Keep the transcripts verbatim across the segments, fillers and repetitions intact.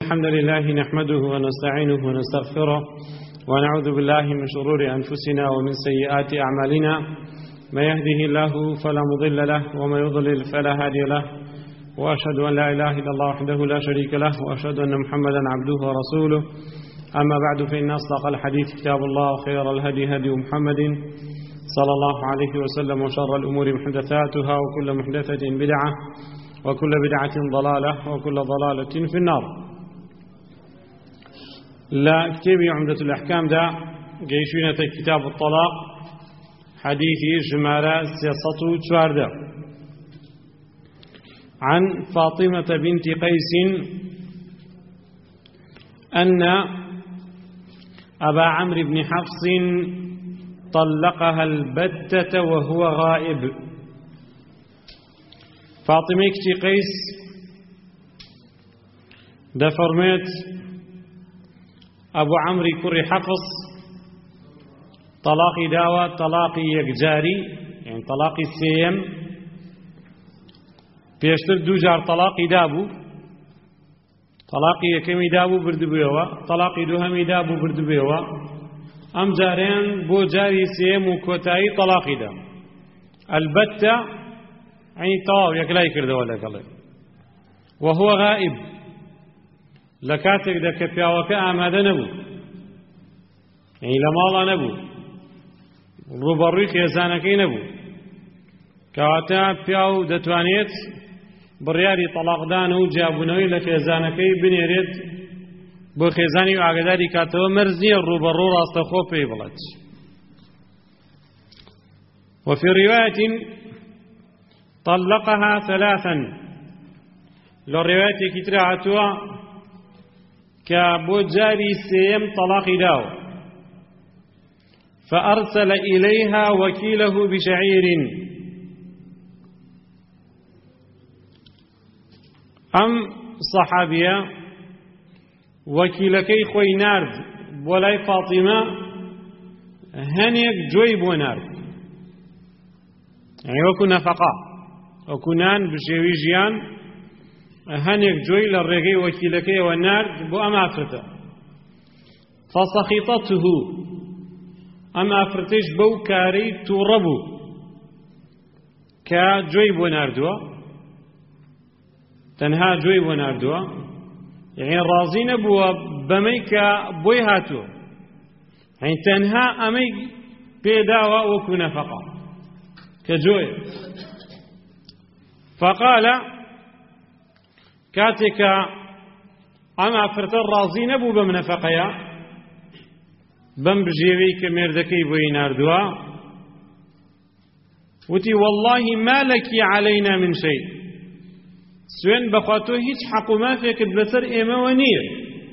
الحمد لله نحمده ونستعينه ونستغفره ونعوذ بالله من شرور أنفسنا ومن سيئات أعمالنا. ما يهده الله فلا مضل له وما يضلل فلا هادي له، وأشهد أن لا إله إلا الله وحده لا شريك له، وأشهد أن محمدا عبده ورسوله. أما بعد، فإن أصدق الحديث كتاب الله، وخير الهدي هدي محمد صلى الله عليه وسلم، وشر الأمور محدثاتها، وكل محدثة بدعة، وكل بدعة ضلالة، وكل ضلالة في النار. لا كتاب عمدة الأحكام دا قيشونة كتاب الطلاق، حديثي جمالة سياسة شواردة، عن فاطمة بنت قيس أن أبا عمرو بن حفص طلقها البتة وهو غائب. فاطمة كتي قيس دا فرميت أبو عمرو كري حفص طلاقي داوى طلاقي يكجاري، يعني طلاقي سيم بيشتر دو جار طلاقي دابو، طلاقي يكمي دابو بردبيوة، طلاقي دوهمي دابو بردبيوة، أم جارين بو جاري سيم وكوتاي طلاقي دا البتة، يعني طواو يكلاي كردو ولا قلي، وهو غائب لكاتك دا كبياوك آماده نبو، يعني لمالا نبو، روبروي خيزانكي نبو، كواتا بياو دتوانيت برياري طلاق دانو جابونوي لخيزانكي بنيريد بو خيزاني وعقداري كاتو مرزي الروبرو راستخو في بلد. وفي رواية طلقها ثلاثا، لو رواية كتراعتها كابو جاري سيم طلاق داو، فأرسل إليها وكيله بشعير. أم صحابية وكيلكي خوي نارد ولاي فاطمة هنيك جوي بو نارد، يعني وكو نفقا وكنان بشيويجيان هنيك جوي للرقي وكيلكي والنارد بو أما أفرته، فسخطته أما أفرتش بو كاري توربو كجوي بو ناردوا، تنها جوي بو ناردوا، يعني رازين بو بميكا بوي هاتو، يعني تنها أمي بيداوا وكو نفقا كجوي. فقال كاتك أما فرت الرازي نبو بمنفقيا بم بجيوي كميردكي بوي ناردوا، وتي والله ما لك علينا من شيء، سوين بخواتو هيج حق ما فيك بلسر إيما ونير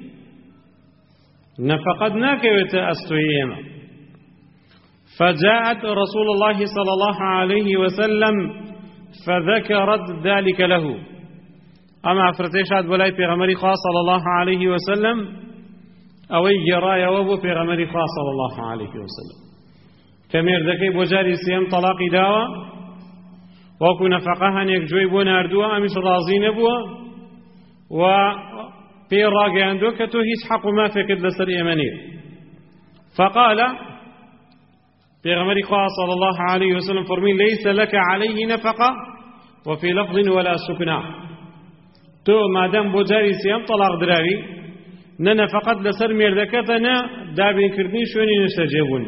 نفقدناك وتأستوي إيما. فجاءت رسول الله صلى الله عليه وسلم فذكرت ذلك له، أما أفرتيشات بلاي بيغمري خاص صلى الله عليه وسلم أو يرايا وابو بيغمري خاص صلى الله عليه وسلم كمير ذكي بوجاري سيم طلاقي داوى وكو نفقها يكجوي بو ناردوها أمش رازين بوا و بي راقي عندو كتو هيس حق ما فكد لسر إيمانير. فقال بيغمري خاص صلى الله عليه وسلم فرمي ليس لك عليه نفقة، وفي لفظ ولا سكنى، تو مادام بو جاري سيام طلاق دراوي ننا فقط لسر ميردكتنا دابين كردين شوني نستجيبون،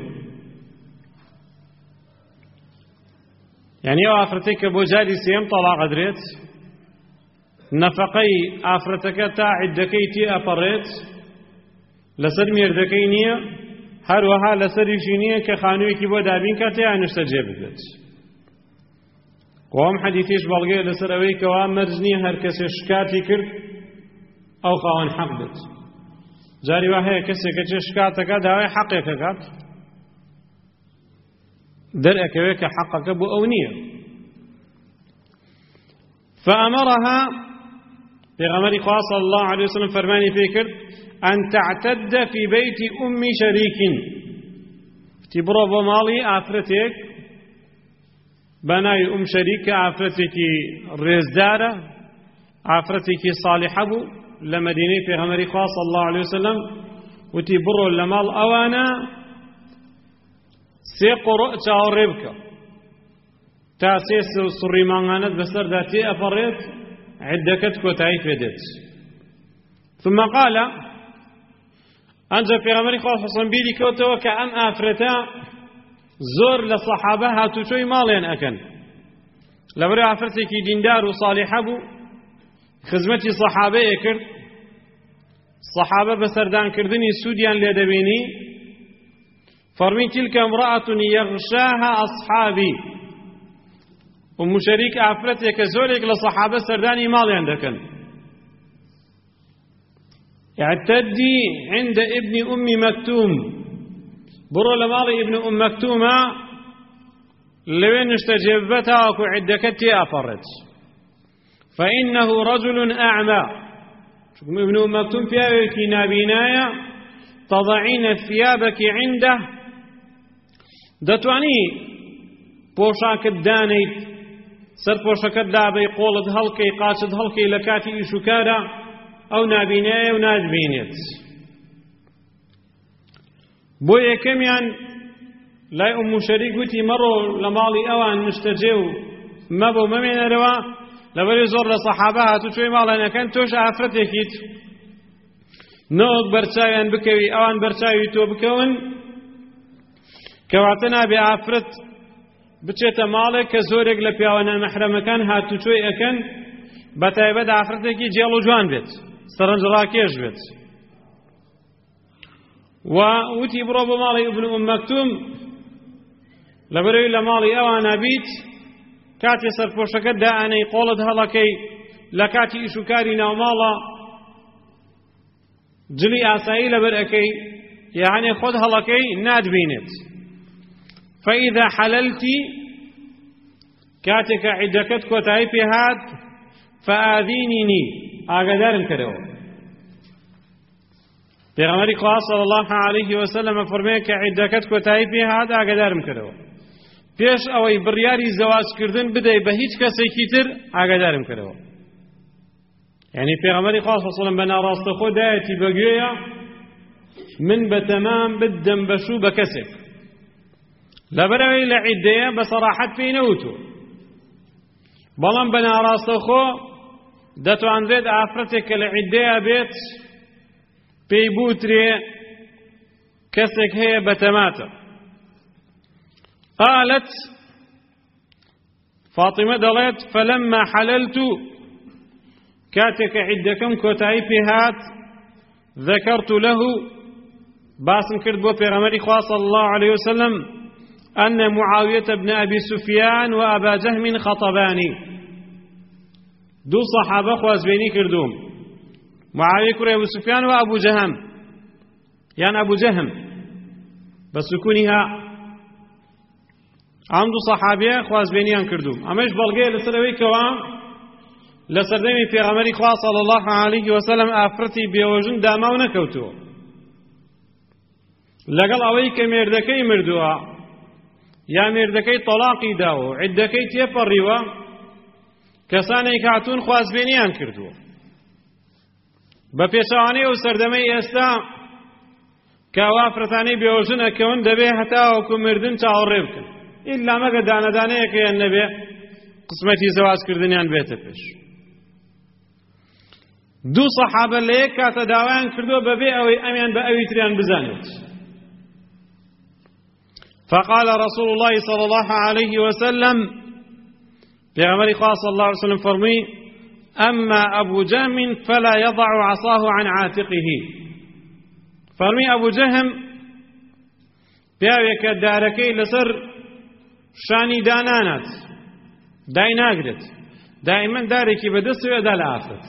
يعني آفرتك بو جاري سيام طلاق دريت نفقي آفرتك تا عدكي تي أفريت لسر ميردكي نية هروها لسر يشينية كخانوي كي بو دابين كتا نستجيب بيت. وهم حديثيش بلغي لسر اوي كوا مرزني هر كسي شكاتي كرد او خواهن حق بيت، جاري واحد كسي كتش شكاتك داوي حقك كات درأك ويك حقك بو أونية. فأمرها بغمر خاص صلى الله عليه وسلم فرماني فكر أن تعتد في بيت أم شريك، تبرو بمالي آفرتك بناي أم شريك عفرتك رزدارة عفرتك صالحة بو لە مەدینەی پێغەمبەری خوا صلی الله علیه وسلم وتی بڕۆ لە ماڵ ئەوانە سێ قوڕە چاوەڕێ بکە تا سێ سوڕی مانگانەت بەسەردا تێ ئەپەڕێت عیدەکەت کۆتایی پێدێت. ثم قال ئەنجا پێغەمبەری خوا صلی الله علیه وسلم بیری کەوتەوە کە ئەم ئافرەتە زۆر لە سەحابە هاتوچۆی ماڵیان ئەکەن لەبەرەوەی ئافرەتێکی دیندار و صالحە بوو خزمەتی سەحابەیە کرد سەحابە بەسەردانکردنی سوودیان لێ دەبینی فەرمی تلکە امرأة یغشاها ئەصحابی ئومو شەریک ئافرەتێک کە زۆرێک لە سەحابە سەردانی ماڵیان دەکەن اعتدي عند ابن أم مكتوم برو لمالي ابن أم مكتومة لوين استجبتها وكو عدكتي أفرت فإنه رجل أعمى ابن أم مكتوم في نابينايا تضعين ثيابك عنده دتواني بوشاك الدانيت سر بوشاك الدابي قولد هلكي قاصد هلكي لكاتي إشكارا ئەو نابینایە و نادبینێت بۆ یەکەمیان لای ئومو شەریک گوتی مەڕۆ لە ماڵی ئەوان مشتەجێ و مەبۆ مەمێنەرەوە لەبەرەوەی زۆر لە سەحابە هاتوچۆی ماڵیانەکەن تۆش ئافرەتێکیت نەوەک بەرچاویان بکەوی ئەوان بەرچاوی تۆ بکەون کەواتە نابێ ئافرەت بچێتە ماڵێک کە زۆرێک لە پیاوە نامەحرەمەکان هاتوچۆی ئەکەن بەتایبەت ئافرەتێکی جێڵ و جوان بێت سەرنجڕاکێش بێت و وتی بڕۆ بۆ ماڵی ئیبن ئوم مەکتوم لەبەرەوەی لە ماڵی ئەوانە بیت کاتێ سەرپۆشەکەت دائانەی قۆڵت هەڵەکەی لە کاتی ئیشوکاری ناوماڵە جلی ئاسایی لەبەر ئەکەی یعنی خۆت هەڵەکەی نادبینێت فەئیذا حەلەلتی کاتێکە عیدەکەت کۆتایی پێهات فآذینینی ئاگادارم کەرەوە پێغەمبەری خوا صلی الله علیه وسلم فەرمێ کە عیدەکەت کۆتایی پێهات ئاگادارم کەرەوە پێش ئەوەی بڕیاری زەواجکردن بدەی بە هیچ کەسێکی تر ئاگادارم کەرەوە یعنی پێغەمبەری خوا صلی الله علیه وسلم بە ناڕاستەخۆ دایەتی بەگوێیە من بەتەمام بدەم بەشوو بە کەسێک لەبەرەوەی لە عیدەیە بە سەراحەت پێی نەوتووە بەڵام بە ناڕاستەخۆ دەتوانرێت ئافرەتێک کە لە عیدەیە بێت پێی بوترێ کەسێک هەیە بەتەماتە قالت فاطمە دەڵێت فلما حللت كاتك عدكم كوتاي بهات ذكرت له باسم كرد بو بيغمري صلى الله عليه وسلم أن معاوية بن أبي سفيان وأبا جهم خطباني دو صحابة خواز بيني كردوم معاوية كري أبو سفيان وأبو جهم يعني أبو جهم بسكونها عم دو صحابية خواز بينيان كردوم أماش بلغي لسروي كوام لسردمي في غمري صلى الله عليه وسلم أفرتي بيوجن داماو نكوتو لقل أويك مردكي مردوا يا مردكي طلاقي داو عدكي تيبريوا كساني كاتون خواز بينيان كردو بپیشانی و سردمی استا كوافرتاني بيوجن أكون دبي حتى وكو مردن تعرب كن إلا ما قد دانا دانا يكي النبي قسمتي زواج كردنيان بيت بيش دو صحابة ليك كاتا داوان كردو ببي أوي أميان بأوي تريان بزانت فقال رسول الله صلى الله عليه وسلم في عمر خاص صلى الله عليه وسلم فرمي أما أبو جهم فلا يضع عصاه عن عاتقه فرمي أبو جهم بياويك داركي لسر شاني دانانات دايناقرت دائما داركي بدس ويدا لآفت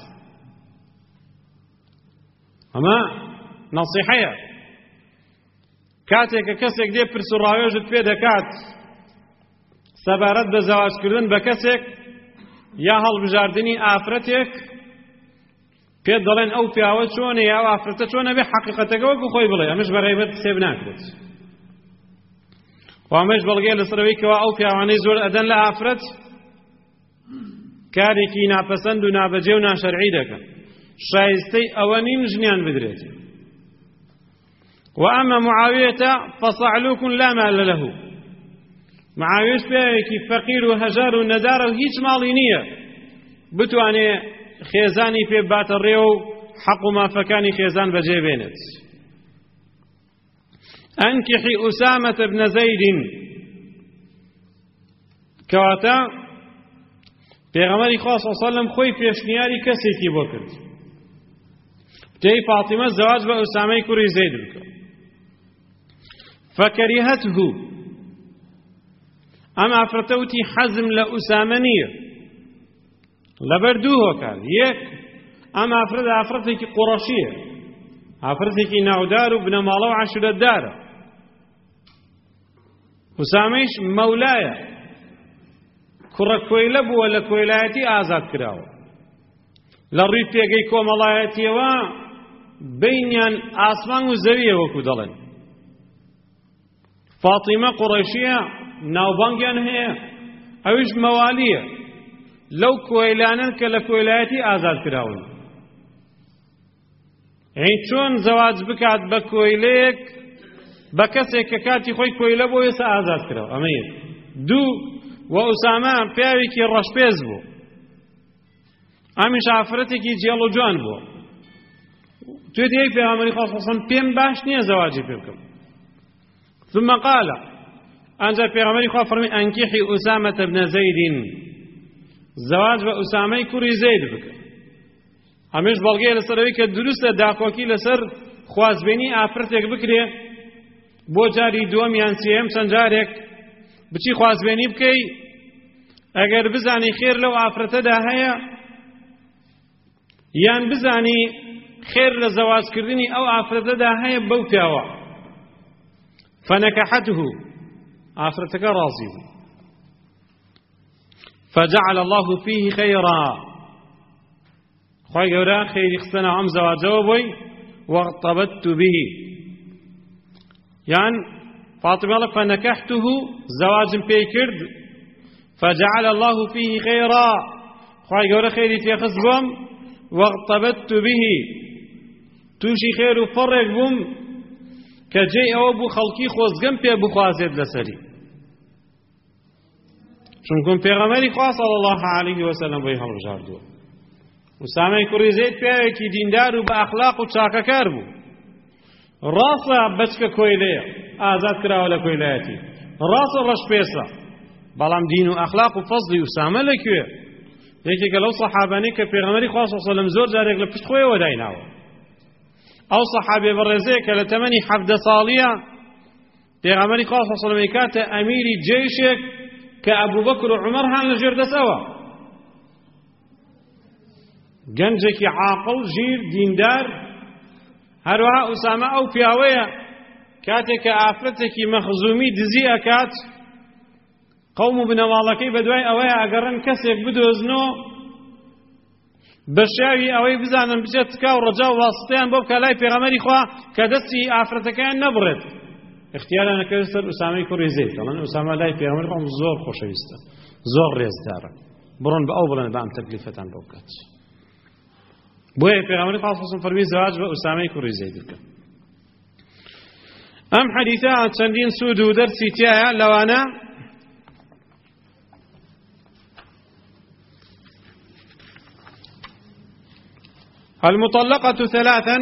أما نصيحية كاتێک کە کەسێک دێ پرس و ڕاوێژت پێ دەکات سەبارەت بە زەواجکردن بە کەسێک یا هەڵبژاردننی ئافرەتێک پێت دەڵێن ئەو پیاوە چۆنە یا ئەو ئافرەتە چۆنە بێ حەقیقەتەکە وەکو خۆی بڵێ ئەمەش بەڕێوەت سێب ناکرێت و ئەمەش بەڵگەیە لەسەرەوەی کەوا ئەو پیاوانەی زۆر ئەدەن لە ئافرەت کارێکی ناپەسەند و نابەجێ و ناشەرعی دەکەن شایستەی ئەوە نین ژنیان بدرێت. وأما معاوية فصعلوك لا مال له. معاوية پیاوێکی فەقیر و هەژار و نەدارە و هیچ ماڵی نییە بتوانێ خێزانی پێ باتە ڕێ و حەق و مافەکانی خێزان بەجێ بێنێت. أنكحي أسامة بن زيد كواتا پێغەمبەری خوا صلی الله علیه و سلم خۆی پێشنیاری کەسێکی بۆ کرد دەی فاتیمە زەواج بە ئوسامەی کوڕی زەید بکە. فەکەریهەته ئەم ئافرەتە وتی حەزم لە ئوسامە نییە لەبەر دوو هۆکار. یەک ئەم ئافرەت ئافرەتێکی قوڕەشیە، ئافرەتێکی ناودار و بنەماڵە و عەشیرەتدارە. ئوسامەیش مەولایە، کوڕە کۆیلە بووە لە کۆیلایەتی ئازاد کراوە. لە ڕووی پێگەی کۆمەڵایەتیەوە بینیان ئاسمان و زەویە وەکو دەڵێن. فاتیمە قوڕەشیە، ناوبانگیان هەیە، ئەویش مەوالیە لەو کۆیلانن کە لە کۆیلایەتی ئازاد کراون. یعنی چۆن زەواج بکات بە کۆیلەیەک بە کەسێک کە کاتی خۆی کۆیلە بۆ ئێستا ئازاد کراوە؟ ئەمە یەک. دوو و ئوسامە پیاوێکی ڕەشپێز بوو، ئەمیش ئافرەتێکی جێڵ و جوان بوو. توێ دەیەی پێغەمبەری خوا صلی الله علیه و سلم پێم باش نییە زەواجی پێ بکەم. ثم قال ئەنجا پێغەمبەری خوا فەرمی ئەنکیحی ئوسامة بن زەید، زەواج بە ئوسامەی کوڕی زەید بکە. ئەمەش بەڵگەیە لەسەرەوەی کە دروستە داخۆکی لەسەر خوازبێنی ئافرەتێک بکرێ بۆ جاری دووەم یان سێهەم چەند جارێک بچی خوازبێنی بکەی، ئەگەر بزانی خێر لەو ئافرەتەدا هەیە یان بزانی خێر لە زەواجکردنی ئەو ئافرەتەدا هەیە بەو پیاوە. فنەکەحەته ئافرەتەکە ڕازی بوو. فجعل الله فيه خيرا، خوای گەورە خێری خستەنە ئەم زەواجەوە بۆی. وارتبطت به، یان فاطمە لە فنەکەحته زەواجم پێی کرد. فجعل الله فيه خيرا، خوای گەورە خێری تێخست بۆم. وارتبطت به، تووشی خێر و فەڕێک بووم کە جێی ئەوە بوو خەڵکی خۆزگەم پێ بخوازێت لەسەری، چونکم پێغەمبەری خوا صلی الله علیه و سلم بۆی هەڵبژاردووە. ئوسامەی کوڕی زەید پیاوێکی دیندار و بە ئەخلاق و چاکەکار بوو. ڕاستە بەچکە کۆیلەیە، ئازاد کراوە لە کۆیلایەتی، ڕاستە ڕەشپێسە، بەڵام دین و ئەخلاق و فەزلی ئوسامە لەکوێ؟ یەکێکە لەو سەحابانەی کە پێغەمبەری خوا صلی الله علیه و سلم زۆر جارێک لە پشت خۆیەوە دایناوە. ئەو سەحابێ بەڕێزەیە کە لە تەمەنی حەڤدە ساڵیە پێغەمبەری خوا صلی الله علیه و سلم کاتە ئەمیری جێیشێک کە ئەبوبەکر و عومەر هەن لەژێر دەستەوە. گەنجێکی عاقڵ، ژیر، دیندار. هەروەها ئوسامە ئەو پیاوەیە کاتێک کە ئافرەتێکی مەخزومی دزی ئەکات، قەوم و بنەماڵەکەی بەدوای ئەوەیە ئەگەڕێن کەسێک بدۆزنەوە بە شێوی ئەوەی بزانن بچێت تکا و ڕەجا و واستەیان بۆ بکە لای پێغەمبەری خوا کە دەستی ئافرەتەکەیان نەبڕێت. اختیاریان ئەکرد سەر ئوسامەی کوڕی زەید. دەڵێن ئوسامە لای پێغەمبەری خوا زۆر خۆشەویستە، زۆر ڕێزدارە، بڕۆن بە ئەو بڵێن بە ئەم تەکلیفەتان بۆ بکات. بۆیە پێغەمبەری خوا صلی الله علیه و سلم فەرمی زەواج بە ئوسامەی کوڕی زەید بکە. ئەم حەدیثە چەندین سوود و دەرسی تایە لەوانە المطلقة ثلاثا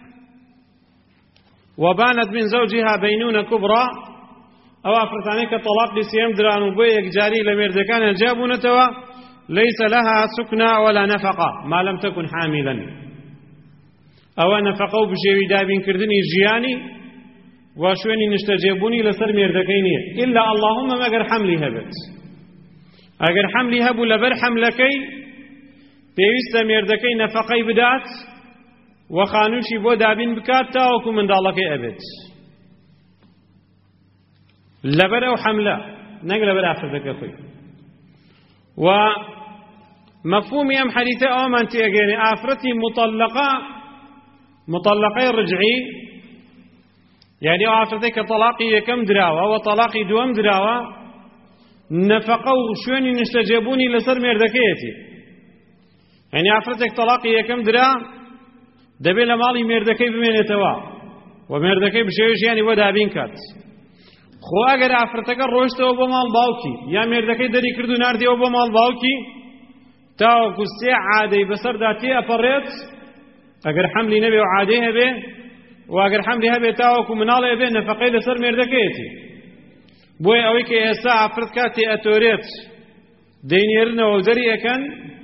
وبانت من زوجها بينونة كبرى، أو أفرتانيك طلاق لسيام دران وبيك جاري لمردكان جابونتوا ليس لها سكنى ولا نفقة ما لم تكن حاملا، أو نفقوا بشيوي دابين كردني جياني وشويني نشتجيبوني لسر مردكيني إلا اللهم ما أقر حملي هبت، أقر حملي هبو لبر حملكي پێویستە مێردەکەی نەفەقەی بدات و خانووشی بۆ دابین بکات تاوەکو منداڵەکەی ئەبێت لەبەر ئەو حەملە، نەک لەبەر ئافرەتەکە خۆی. و مەفهومی ئەم حەدیثە ئەوەمان تێگەێنێ ئافرەتی مطلقە، مطلقەی ڕجعی، یعنی ئەو ئافرەتەی کە تەلاقی یەکەم دراوە و تەلاقی دووەم دراوە، نەفەقە و شوێنی نیشتەجێبوونی لەسەر مێردەکەیەتی. یعنی ئافرەتێک تەلاقی یەکەم درا دەبێت لە ماڵی مێردەکەی بمێنێتەوە و مێردەکەی بشێویشیانی بۆ دابین کات. خۆ ئەگەر ئافرەتەکە ڕۆیشتەوە بۆ ماڵ باوکی یا مێردەکەی دەری کرد و ناردیەوە بۆ ماڵ باوکی تاوەکو سێ عادەی بەسەردا تێ ئەپەڕێت ئەگەر حەملی نەبێ و عادەی هەبێ و ئەگەر حەملی هەبێت تاوەکو مناڵێ بێ نەفەقەی لەسەر مێردەکەیەتی. بۆیە ئەوەی کە ئێستا ئافرەت کاتێ ئەتۆرێت دەینێرنەوە و دەری ئەکەن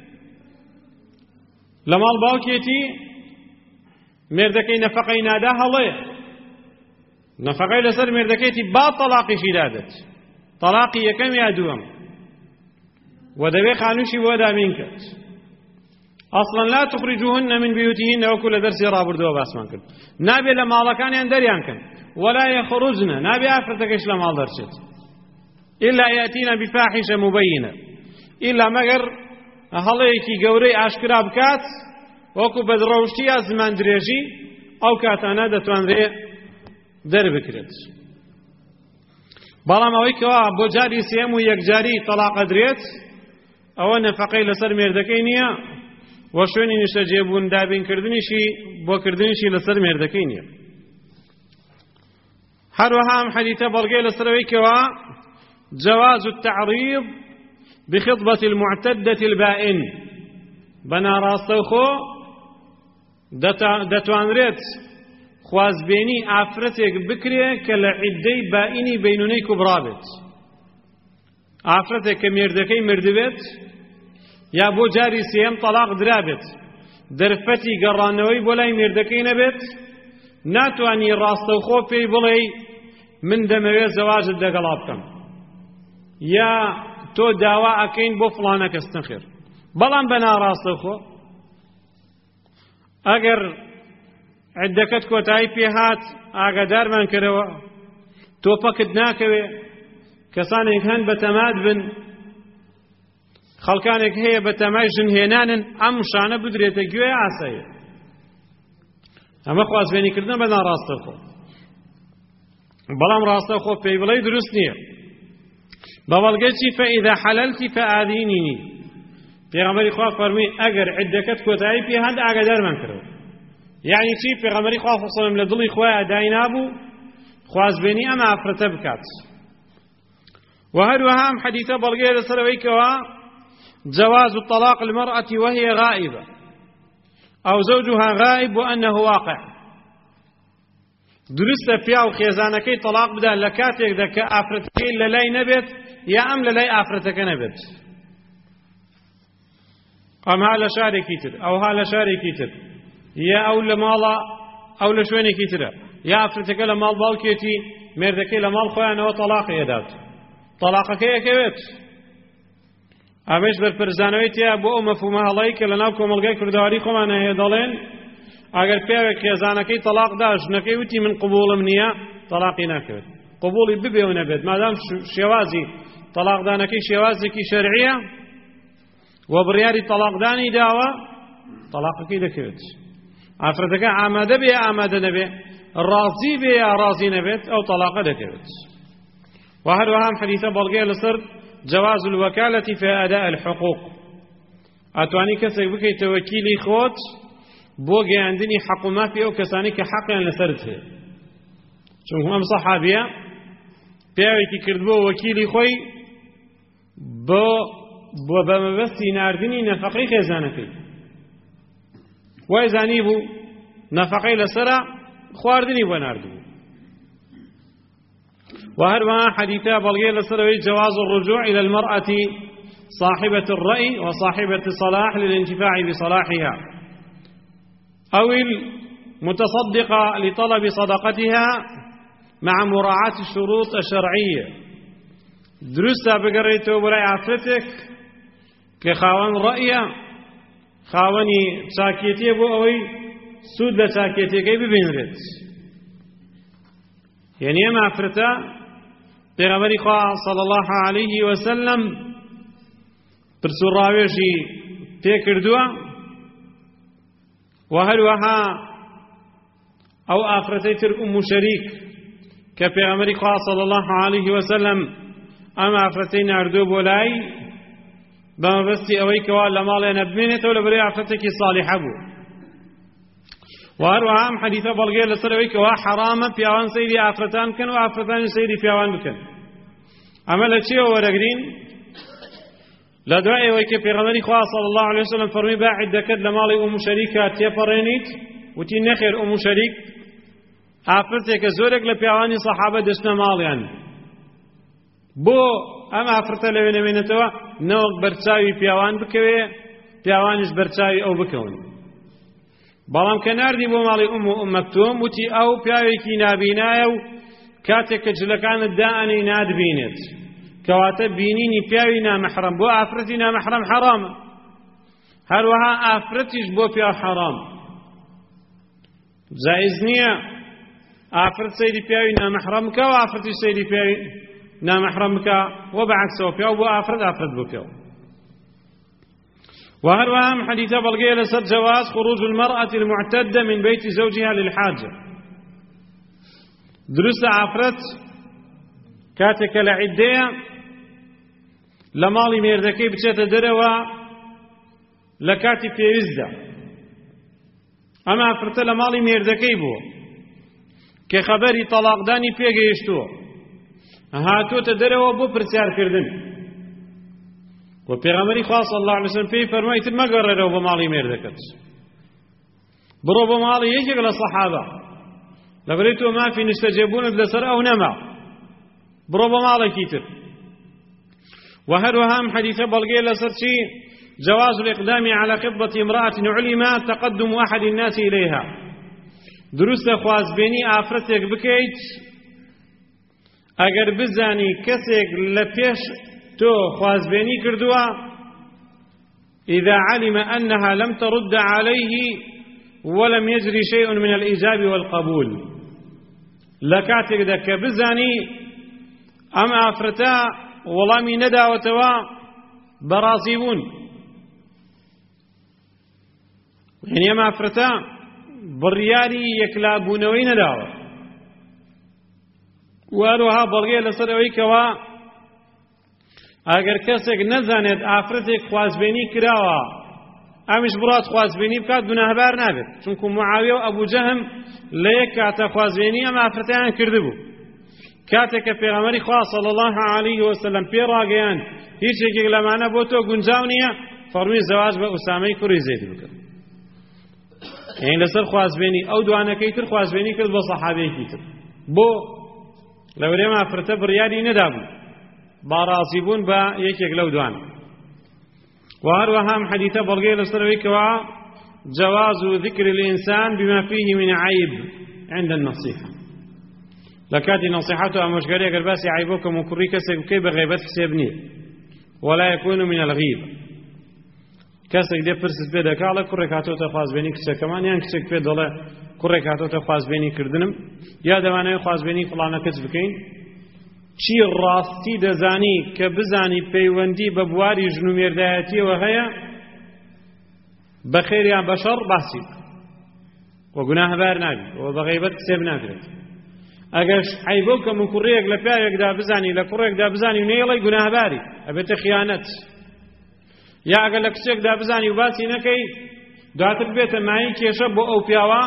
لە ماڵ باوکێتی مێردەکەی نەفەقەی نادا هەڵەیە نەفەقەی لەسەر مێردەکەیتی با تەلاقیشی دادێت تەلاقی یەکەم یا دووەم و دەبێت خانووشی بۆ دامین کرد. ئەسڵەن لا تخرجوهن من بيوتهن وەکو لە دەرسی ڕابردووە باسمان کرد نابێت لە ماڵەکانیان دەریان کەن ولا يخرجن نابێت ئافرەتەکەش لە ماڵ دەرچێت إلا يأتين بفاحشة مبينة إلا مەگەر هەڵەیەکی گەورەی ئاشکرا بکات وەکو بەدڕەوشتی یا زمان درێژی ئەو کاتانە دەتوانرێت دەربکرێت. بەڵام ئەوەی کەوا بۆ جاری سێم و یەکجاری تەلاق ئەدرێت ئەوە نەفەقەی لەسەر مێردەکەی نییە و شوێنی نیشتەجێبوون دابینکردنیشی بۆکردنیشی لەسەر مێردەکەی نییە. هەروەها ئەم حەدیثە بەڵگەی لەسەرەوەی کەوا جواز التعريض بخطبة المعتدة البائن بناراستەوخۆ دەتوانرێت خوازبێنی ئافرەتێک بکرێ کە لە عیددەی بائینی بەینونەی کوبرا بێت. ئافرەتێک کە مێردەکەی مردبێت یا بۆ جاری سێم تەلاق درابێت دەرفەتی گەڕانەوەی بۆ لای مێردەکەی نەبێت ناتوانی ڕاستەوخۆ پێی بڵێ من دەمەوێت زەواجت لەگەڵا بکەم یا تۆ داوا ئەکەین بۆ فڵانە کەس نەخێر. بەڵام بە ناڕاستەوخۆ ئەگەر عیدەکەت کۆتایی پێهات ئاگادارمان کردەوە تۆپەکت ناکەوێ کەسانێک هەن بە تەماد بن خەڵکانێک هەیە بە تەمای ژنهێنانن ئەم شانە بدرێتە گوێ ئاساییە. ئەمە خوازبێنیکردنە بە ناڕاستەوخۆ. بەڵام ڕاستەوخۆ پێی بڵێ دروست نییە. بەوەڵگەی فەئیذا حەلەلتی فەئاذینینی پێغەمبەری خوا فەرمووی ئەگەر عیدەکەت کۆتایی پێهات ئاگادارمان کردەوە. یعنی چی؟ پێغەمبەری خوا صلی الله علیه و سلم لە دڵی خۆیان دای نابوو خوازبێنی ئەم ئافرەتە بکات. و هەروەها ئەم حەدیثە بەڵگەیە لەسەرەوەی کەوا جواز الطلاق المرأة وهي غائبة أو زوجها غائب وأنه واقع. درستە پیا و خێزانەکەی تەلاق بدا لە کاتێکدا کە ئافرەتەکەی لەلای نەبێت یا ئەم لەلای ئافرەتەکە نەبێت. ئەمها لە شارێکی تر ئەوها لە شارێکی تر یا ئەو لە ماڵە ئەو لە شوێنێکی ترە یا ئافرەتەکە لە ماڵ باوکێتی مێردەکەی لە ماڵ خۆیانەوە تەلاقی ئەدات تەلاقەکەی ئەکەوێت. ئەمەش بەرپەرزانەوەی تیا بۆ ئەو مەفهومە هەڵەیە کە لە ناو کۆمەڵگەی کوردەواری خۆمان هەیە دەڵێن ئەگەر پیاوێک خێزانەکەی تەلاقدا ژنەکەی وتی من قبوڵم نییە تەلاقی ناکەوێت. قبوڵی ببێ و نەبێت مادام شێوازی تەلاقدانەکەی شێوازێکی شەرعیە و بڕیاری تەلاقدانی داوە تەلاقەکەی دەکەوێت. ئافرەتەکە ئامادە بێ ئامادە نەبێ ڕازی بێ یا ڕازی نەبێت ئەو تەلاقە دەکەوێت. و هەروەها ئەم حەدیثە بەڵگەیە لەسەر جواز الوكالة في أداء الحقوق. أتواني كسك بكي توكيلي خوت بوغي عندني حق ما في أو كساني كحق لسرته. شو هم صحابية بيعوي كردبو وكيلي خوي بو بو بمبستي ناردني نفقي خزانكي وإذاني بو نفقي لسرع خواردني بناردني. وهذا حديثا بلغي لسروي جواز الرجوع إلى المرأة صاحبة الرأي وصاحبة الصلاح للانتفاع بصلاحها أو المتصدقة لطلب صدقتها مع مراعاة الشروط الشرعية. درستا بقريتو بلاي عفرتك كخاوان رأي خاواني ساكيتي بو أوي سود لساكيتي كي ببينرت يعني ما عفرتا پیغمبری خواه صلی الله علیه و سلم پرسو راویشی پی کردووە و هەروەها ئەو ئافرەتەی تر ئوم شەریک کە پێغەمبەری خوا صلی الله علیه و سلم ئەم ئافرەتەی ناردووە بۆ لای بەمەبەستی ئەوەی کەوا لە ماڵێ نەبمێنێتەوە لەبەرەوەی ئافرەتێکی ساڵیحە بوو وهروها ئەم حەدیثە بەڵگەیە لەسەرەوەی کەوا حەرامە پیاوان سەیری ئافرەتان بکەن و ئافرەتانی سەیری پیاوان بکەن. ئەمە لە چیەوە وەرەگرین؟ لە دوای ئەوەی کە پێغەمبەری خوا صلی الله علیه وسلم فەرمووی با عیدەکەت لە ماڵی ئوم شەریکە تێپەڕێنیت، وتی نەخێر ئوم شەریک ئافرەتێکە زۆرێک لە پیاوانی سەحابە دەچنە ماڵیان، بۆ ئەم ئافرەتە لەوێ نەمێنێتەوە نەوەک بەرچاوی پیاوان بکەوێ پیاوانیش بەرچاوی ئەو بکەون. بەڵام کە ناردی بۆ ماڵی ئوم و ئوم مەکتوم وتی ئەو پیاوێکی نابینایە و کاتێک کە جلەکانت دائەنێ نادبینێت، کەواتە بینینی پیاوی نامەحرەم بۆ ئافرەتی نامەحرەم حەرامە، هەروەها ئافرەتیش بۆ پیاو حەرام. جایز نییە ئافرەت سەیری پیاوی نامەحرەم بکە و ئافرەتیش سەیری پیاوی نامەحرەم بکە، وە بەعەکسەوە پیاو بۆ ئافرەت ئافرەت بۆ پیاو. وهروها هم حديثة بلغية لسر جواز خروج المرأة المعتدة من بيت زوجها للحاجة. درست عفرت كاتك لعدية لمالي ميردكي بچێتە دەرەوە لە کاتی پێویستدا. ئەمە عفرەتە لە ماڵی مێردەکەی بووە کە خەبەری تەلاقدانی پێگەیشتووە، هاتووەتە دەرەوە بۆ پرسیارکردن. و پێغەمبەری خوا صلی الله علیه وسلم پێی فەرمووی تر مەگەڕێرەوە بە ماڵی مێردەکەت، بڕۆ بۆ ماڵی یەکێک لە سەحابە، لەبەرەوەی تۆ مافی نیشتەجێبوونت لەسەر ئەو نەما، بڕۆ بۆ ماڵێکی تر. وهروها هم حديثة بلغية لسرشي جواز الإقدام على خطبة امرأة علم تقدم أحد الناس إليها. درست خواز بيني آفرتك بكيت اگر بزاني كسك لپيش تو خواز بيني كردوا إذا علم أنها لم ترد عليه ولم يجري شيء من الإيجاب والقبول. لكاتك دك بزاني أما آفرتا وڵامی نەداوەتەوە بەڕازی بوون، یعنی ئەم ئافرەتە بڕیاری یەکلابوونەوەی نەداوە. وهروها بەڵگەیە لەسەر ئەوەی کەوا ئەگەر کەسێک نەزانێت ئافرەتێک خوازبێنی کراوە ئەمیش بڕات خوازبێنی بکات گوناهبار نابێت، چونکە معاویە و ئەبوو جەهم لە یەک کاتە خوازبێنی ئەم ئافرەتیان کردبوو. کاتێک کە پێغەمبەری خوا صلی الله علیه وسلم پێ ڕاگەیاند هیچێکێک لەمانە بۆ تۆ گونجاو نییە، فەرمووی زەواج بە ئوسامەی کوڕی زەید بکە. یعنی لەسەر خوازبێنی ئەو دوانەکەی تر خوازبێنی کرد بۆ سەحابەیەکی تر، بۆ لەورێ ئافرەتە بڕیاری نەدابوو با ڕازی بوون بە یەکێک لەو دوانە. وهروها هم حديثة بلغية لسروي كوا جواز ذكر الإنسان بما فيه من عيب عند النصيحة. لكاتي نصيحته أمشقرية قرباسي عيبوكم وكري كسك كي بغيبت حسابني ولا يكون من الغيب. كسك دي فرست بيدا كالا كري كاتو تخواز بيني كسك كمان يان كسك بيدا الله كري كاتو تخواز بيني كردنم يا دوانا يخواز بيني فلانا كسبكين چی ڕاستی دەزانی کە بزانی پەیوەندی بە بواری ژن و مێردایەتیەوە هەیە بە خێریان بە شەڕ باسی وە گوناهبار نابی وە بە غەیبەت کتێب ناکرێت. ئەگەر عەیبە کەم و کوڕەیەک لە پیاوێکدا بزانی لە کوڕێکدا بزانی و نەیڵی گوناهباری ئەبێتە خیانەت. یا ئەگەر لە کچێکدا بزانی و باسی نەکەی دواتر بێتە مای کێشە بۆ ئەو پیاوە،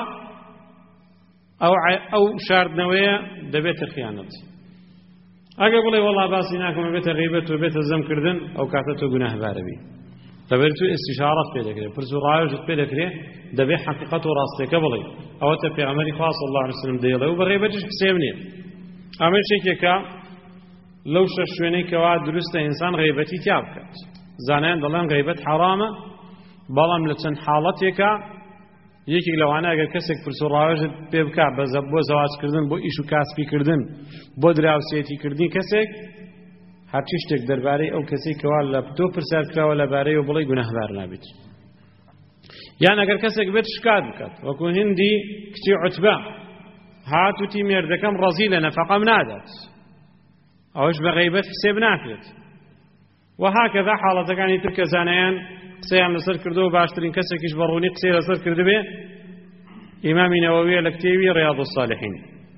ئەو شاردنەوەیە دەبێتە خیانەت. ئەگەر بڵێ وەڵا باسی ناکەم بێتە غیبەت و بێتە زەمکردن ئەو کاتە تۆ گوناهبارە بی. لەبەر تو ئیستیشارەت پێ دەکرێت، پرس و ڕاوێژت پێ دەکرێت، دەبێت حەقیقەت و ڕاستیەکە بڵێ. ئەوەتە پێغەمبەری خوا صلی الله علیه وسلم دەیڵێ و بە غیبەتیش کسێب نییە. ئەمە شتێکێکە لەو شەش شوێنەی کەوا دروستە ئینسان غیبەتی تیا بکات. زانایان دەڵێن غیبەت حەرامە، بەڵام لە چەند حاڵەتێکە یەکێک لەوانە ئەگەر کەسێک پرس و ڕاوێژت پێ بکات بۆ زەواجکردن، بۆ ئیش و کاسبیکردن، بۆ دراوسێتیکردنی کەسێک، هەرچی شتێک دەربارەی ئەو کەسەی کەوا لە تۆ پرسیار کراوە لەبارەی و بڵێ گوناهبار نابیت. یان ئەگەر کەسێک بێت شکات بکات، وەکو هیندی کچی عوتبە هات وتی مێردەکەم ڕەزیلە نەفەقەم نادات، ئەوەش بە غەیبەت حسێب ناکرێت. وهاکەذا حاڵەتەکانی تر کە زانایان قسەیان لەسەر کردەوە باشترین کەسێکیش بەڕوونی قسەی لەسەر کردبێ ئیمامی نەوەویە لە کتێبی ڕیاض الصالحین.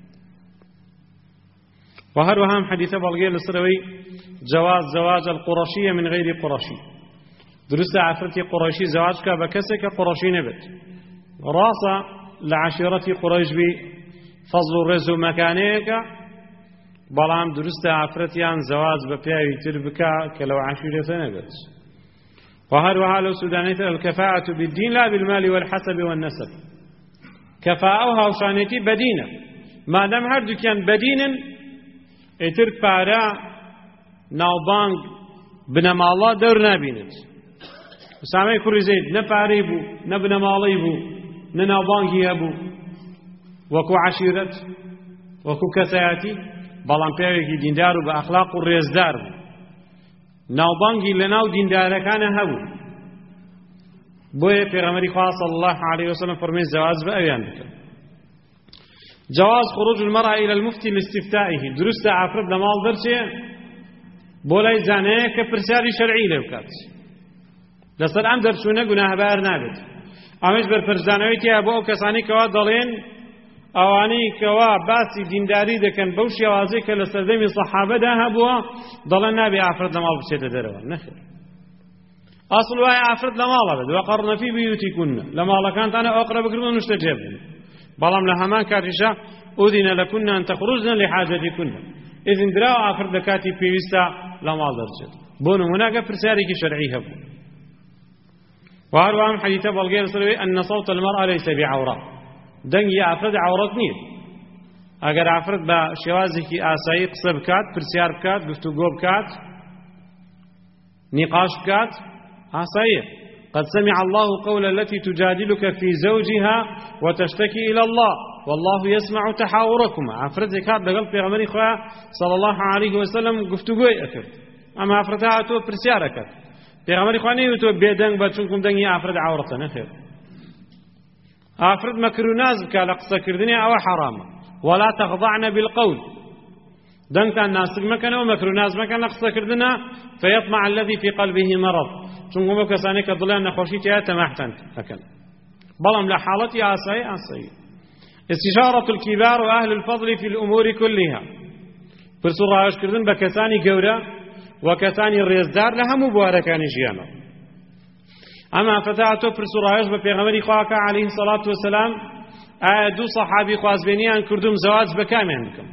وهروها هم حديثة بلغية لسروي جواز زواج القرشية من غير قرشي. درست عفرتي قرشي زواجك بكسك قرشي نبت راسا لعشيرة قريش بي فضل الرزو مكانيك بەڵام دروستە ئافرەتیان زەواج بە پیاوی تر بکا کە لەو عەشیرەتە نەبێت. وهروها لو سودانيت الكفاءة بالدين لا بالمال والحسب والنسب. كفاءة وهاوشانيتي بدينة ما دام هردو كان بدينا اتر بارا ناوبانگ بنماڵا دەور نابینێت. ئوسامەی کوڕی زەید نە پارەی بوو نە بنەماڵەی بوو نە ناوبانگی هەبوو وەکو عەشیرەت وەکو کەسایەتی، بەڵام پیاوێکی دیندار و بە ئەخلاق و ڕێزدار بوو. ناوبانگی لەناو دیندارەکانە هەبوو. بۆیە پێغەمبەری خوا صلی الله علیه وسلم فەرمووی زەواج بە ئەویان بکە. جواز خروج المرأة إلى المفتي لاستفتائه. دروستە ئافرەت لە ماڵ دەرچێ بۆ لای زانەیە کە پرسیاری شەرعی لێ بکات. لەسەر ئەم دەرچوونە گوناهبار نابێت. ئەمەش بەرپرسدانەوەی تیا بۆ ئەو کەسانی کەوا دەڵێن ئەوانەی کەوا باسی دینداری دەکەن بەو شێوازەی کە لە سەردەمی سەحابەدا هەبووە دەڵێن نابێ ئافرەت لە ماڵ بچێتە دەرەوە. نەخێر، ئەسڵ وایە ئافرەت لە ماڵە بێت. وەقەرنە فی بیوتیکونە، لە ماڵەکانتانە ئەوقرە بکردن و نوشتە جێبن. بەڵام لە هەمان کاتیشە ئوذینە لەکونە ئەن تەخرجنە لحاجەتیکونە، ئیذن دراوە ئافرەت لە کاتی پێویستە لە ماڵ دەرچێت. بۆ نمونەکە پرسیارێکی شەرعی هەبوو. وهروها حديث بلغير سروي أن صوت المرأة ليس بعورة. دنگی ئافرەت عورەت نییە. ئەگەر ئافرەت بە شێوازێکی ئاسایی قسە بکات، پرسیار بکات، گفتوگۆ بکات، نیقاش بکات، ئاساییە. قد سمع الله قول التي تجادلك في زوجها وتشتكي إلى الله والله يسمع تحاوركما. ئافرەتێک هات لەگەڵ پێغەمبەری خوا صلى الله عليه وسلم گفتوگۆی ئەکرد. ئەمە ئافرەتە هاتووە پرسیارەکەت. پێغەمبەری خوا نەیوتووە بێدەنگ بە چونکم دەنگی ئافرەت عورەتە. نەخێر، ئافرەت مەکر و ناز بکە لە قسەکردنی ئەوە حەرامە. ولا تخضعن بالقول. دەنگتان ناسک مەکەنەوە، مەکر و ناز مەکەن لە قسەکردنە. فيطمع الذي في قلبه مرض. چونکە بۆ کەسانێک کە دڵیان نەخۆشی تایە تەماحتان ئەکەن. بەڵام لە حاڵەتی ئاسایی ئاسایی. استشارة الكبار وأهل الفضل في الأمور كلها. پرس و ڕاوێژکردن بە کەسانی گەورە و کەسانی ڕێزدار لە هەموو بوارەکانی ژیانەوە. ئەمە ئافرەتە هاتۆ پرس و ڕاوێژ بە پێغەمبەری خواکە عەلەیهی سەڵات وەسەلام، ئایا دوو سەحابی خوازبێنییان کردوم زەواج بە کامیان بکەم؟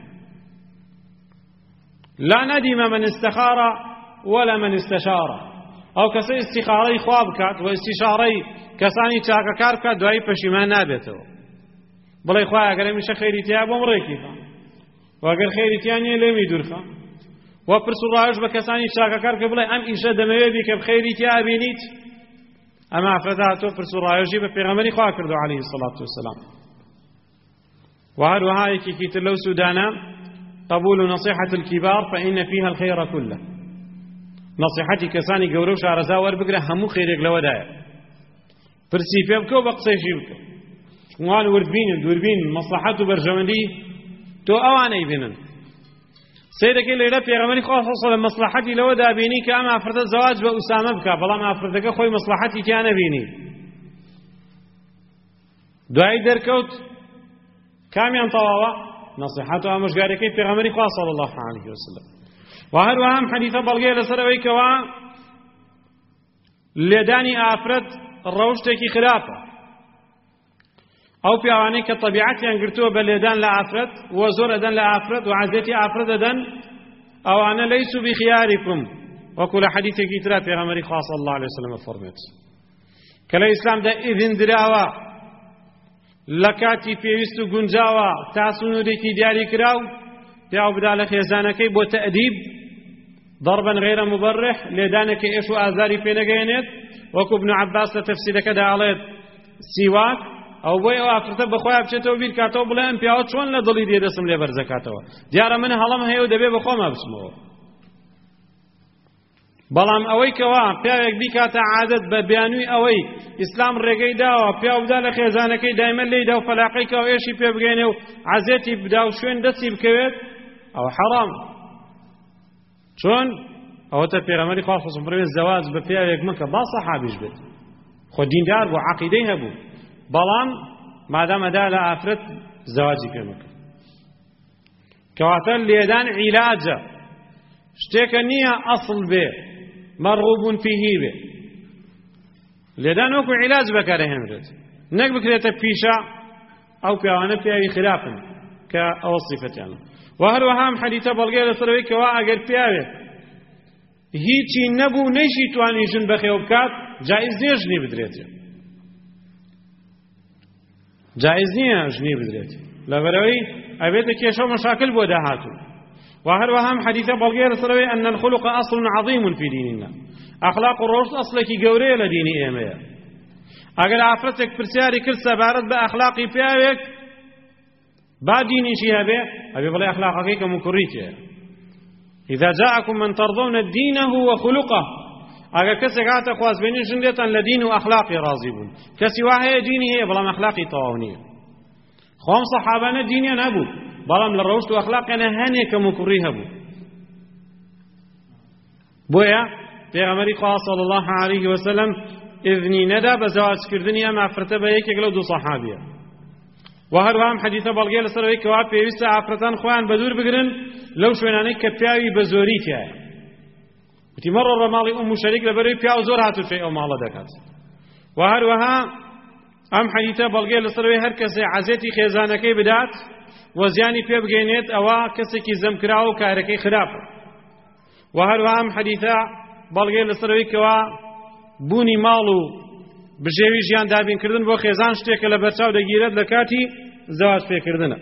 لا ندم من استخار ولا من استشار. ئەو کەسە ئیستیخارەی خوا بکات و ئیستیشارەی کەسانی چاکەکار بکات، دوایی پەشیمان نابێتەوە. بڵێ خوایە ئەگەر ئەمیشە خەیری تیا بۆم ڕێکی خە، و ئەگەر خەیری تیا نییە لێمی دوورخە. و پرس و ڕاوێژ بە کەسانی چاکەکار کە بڵێ ئەم ئیشە دەمەوێت بیکە بخەیری تیا بینیت. ئەمە ئافرەتە هاتۆ پرس و ڕاوێژی بە پێغەمبەری خوا کردو عەلەیهی سەڵات وەسەلام. و هەروەها یەکێکی تر لەو سوودانە قبول نصيحة الكبار فإن فيها الخير كله. نصيحتي كساني گەورە و شارەزا وەربگرە، هەموو خێرێک لەوەدایە. پرسی پێ بکە و بە قسەیشی بکە. وان وردبینن دووربین مەسلحەت و بەرژەوەندی تۆ ئەوانەی بینن. سیرەکەی لێرە پێغەمبەری خوا صلی الله علیه و سلم مەسلحەتی لەوەدا بینی کە ئەم ئافرەتە زەواج بە ئوسامە بکە، بەڵام ئافرەتەکە خۆی مەسلحەتی تیا نەبینی. دوایی دەرکەوت کامیان تەواوە؟ نصيحة ومشغاركي في غمري خاص صلى الله عليه وسلم. وهل وهم حديثة بلغية لسروي كوا لداني آفرد الروشتكي خلافة أو في أواني كطبيعتي أنقرتوه بلدان لآفرد وزور أدن لآفرد وعزيتي آفرد أدن أو أنا ليسوا بخياركم. وكل حديث كترات في غمري خاص صلى الله عليه وسلم فرمت كلا إسلام ده إذن دراوة لەکاتی پێویست و گونجاوە تا سنوورێکی دیاری کراو پیاو بدا لە خێزانەکەی بۆ تەئدیب ضربا غێرە مبەڕح، لێدانێکی ئێش و ئازاری پێ نەگەێنێت. وەکو ابن عەباس لە تەفسیرەکەدا ئەڵێت سیواک، ئەو بۆی ئەو ئافرەتە بەخۆیان بچێتەوە بیر کاتەوە بڵێ ئەم پیاوە چۆن لە دڵی دێ دەسم لێ بەرزەکاتەوە، دیارە من هەڵەم هەیە و دەبێ بەخۆما بچمەوە. بەڵام ئەوەی کەوا پیاوێک بیکاتە عادەت بە بیانووی ئەوەی ئیسلام ڕێگەی داوە پیاو بدا لە خێزانەکەی دایمە لێیدا و فەلاقەی کە ئێشی پێ بگەێنێ و عەزێتی بدا و شوێن دەستی بکەوێت، ئەوە حەرام. چۆن ئەوەتە پێغەمبەری خوا صلی الله علیه و سلم زەواج بە پیاوێک مەکە، با سەحابیش بێت، خۆ دیندار بوو عەقیدەی هەبوو، بەڵام مادامەدا لە ئافرەت زەواجی پێ مەکە. کەواتە لێدان عیلاجە، شتێکە نییە ئەسڵ بێ مرغوب فيه به. لێدان وەکو عیلاج بەکارەهێنرێت، نەک بکرێتە پیشە ئەو پیاوانە پیاوی خراپن کە ئەوە صیفەتیانە. و هەروەها ئەم حەدیثە بەڵگەیە لەسەرەوەی کەوا ئەگەر پیاوێک هیچی نەبوو نەیشی توانی ژن بەخێو بکات جائز نییە ژنی بدرێتێ، جائز نییە ژنی بدرێت لەبەرەوەی ئەبێتە کێشە و مەشاکل بۆ داهاتوو. و هەروەها ئەم حەدیثە بەڵگەیە لەسەرەوەی ئەن الخلق ئەصل عظیم في دیننا، ئەخلاق و ڕۆژ ئەسڵێکی گەورەیە لە دینی ئێمەیە. ئەگەر ئافرەتێک پرسیاری کرد سەبارەت بە ئەخلاقی پیاوێک با دینیشی هەبێ ئەبێ بڵێ ئەخلاقەکەی کەم و کوڕیتێ. إذا جاءكم من ترضون دينه وخلقه، ئەگەر کەسێک هاتە خوازبێنی ژن لێتان لە دین و ئەخلاقی ڕازی بوون. کەسی وا هەیە دینی هەیە بەڵام ئەخلاقی تەواو نییە. خۆم سەحابانە دینیان هەبوو بەڵام لە ڕەوشت و ئەخلاقیانە هەنێکم و کوڕی هەبوو. بۆیە پێغەمبەری خوا صلی الله عليه وسلم ئذنی نەدا بە زەواجکردنی ئەم ئافرەتە بە یەکێک لەو دوو سەحابیە. و هەروەها ئەم حەدیثە بەڵگەیە لەسەرەوەی کەوا پێویستە ئافرەتان خۆیان بەدوور بگرن لەو شوێنانەی کە پیاوی بە زۆری تایە. وتی مەڕۆ ڕەماڵی ئوم شەریک لەبەرەوەی پیاو زۆر هاتووشەی ئەو ماڵە دەکات. و هەروەها ئەم حەدیثە بەڵگەیە لەسەرەوەی هەر کەسێ عەزێتی خێزانەکەی بدات و زیانی پێ بگەێنێت ئەوە کەسێکی زەمکراوە و کارەکەی خراپە. و هەروەها ئەم حەدیثە بەڵگەیە لەسەرەوەی کەوا بوونی ماڵ و بژێوی ژیان دابینکردن بۆ خێزان شتێکە لە بەرچاو دەگیرێت لە کاتی زەواج پێکردنە.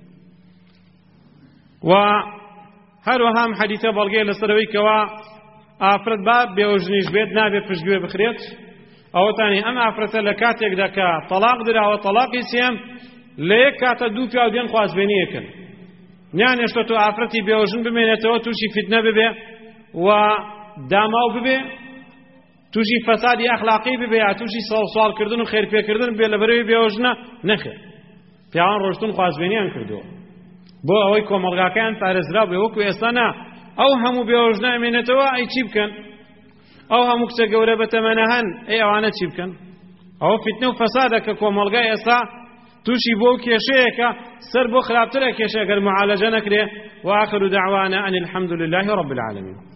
و هەروەها ئەم حەدیثە بەڵگەیە لەسەرەوەی کەوا ئافرەت با بێوژنیش بێت نابێت پشتگوێ بخرێت. ئەوەتانی ئەم ئافرەتە لە کاتێکدا کە تەلاق دراوە تەلاقی سێم لە یەک کاتە دوو پیاو دێن خوازبێنیەکەن. نیانێشتە تۆ ئافرەتی بێوژن بمێنێتەوە تووشی فیتنە ببێ و داماو ببێ، تووشی فەسادی ئەخلاقی ببێ یا تووشی سوالکردن و خێرپێکردن بێ لەبەرەوەی بێوژنە نەخێر. پیاوان ڕۆشتون خوازبێنیان کردووە بۆ ئەوەی کۆمەڵگاکەیان پارێزرا بێ. وەکو ئێستا نا ئەو هەموو بێوژنە ئەمێنێتەوە ئەی چی بکەن؟ ئەو هەموو کچە گەورە بەتەمەنە هەن ئەی ئەوانە چی بکەن؟ ئەوە فیتنە و فەسادە کە کۆمەڵگای ئێستا تووشی بۆ کێشەیەکە سەر بۆ خراپترە کێشە ئەگەر معالەجە نەکرێ. وآخر دعوانا أن الحمد لله رب العالمين.